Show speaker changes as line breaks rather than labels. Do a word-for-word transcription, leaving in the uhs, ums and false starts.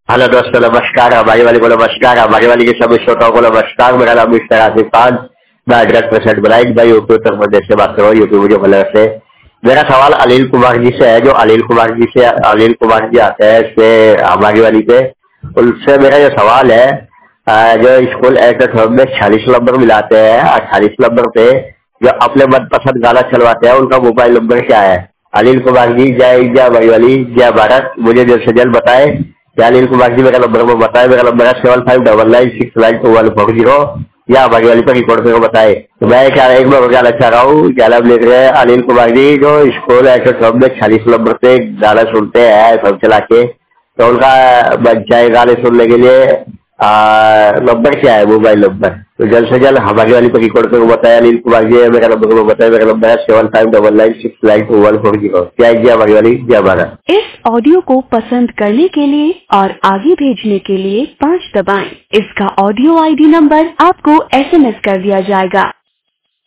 Hello दोस्तों, नमस्कार। हमारी वाली को नमस्कार। हमारी वाली के सभी श्रोताओं को नमस्कार। मेरा नाम मिस्टर आसिफ खान, मैं एड्रेस प्रेसिडेंट ब्लाइंड भाई यूपी उत्तर प्रदेश से बात कर रहा हूँ, यूपी वीडियो कलर से। मेरा सवाल अनिल कुमार जी से है। जो अनिल कुमार जी से अनिल कुमार जी आते हैं इससे हमारी वाली पे, उनसे मेरा जो सवाल है, अ, जो स्कूल एक्ट में छियालीस नंबर मिलाते हैं, अट्ठाईस नंबर पे जो अपने मनपसंद गाना चलवाते हैं, उनका मोबाइल नंबर क्या है? अनिल कुमार जी, जय इंडिया, हमारी वाली जय भारत। मुझे जल्द से जल्द बताए। या अनिल कुमार जी मेरा नंबर को बताए। मेरा नंबर है seven five double nine six nine two one four zero. या हमारी वाली पर रिकॉर्ड करके बताए। तो मैं क्या एक बार कहना चाह रहा हूँ, क्या नाम लिख रहे हैं अनिल कुमार जी, जो स्कूल एक्ट में छियालीस नंबर पे गाना सुनते हैं सब चला के, तो उनका बच जाए गाने सुनने के लिए आ, नंबर क्या है, मोबाइल नंबर? तो जल्द से जल्द हमारी वाली पर रिकॉर्ड करके बताया। अनिल कुमार जी मेरा नंबर को बताया। मेरा नंबर है seven five double nine six nine two one four zero. क्या जी हमारी वाली जय हमारा।
इस ऑडियो को पसंद करने के लिए और आगे भेजने के लिए पाँच दबाएं। इसका ऑडियो आईडी नंबर आपको एसएमएस कर दिया जाएगा।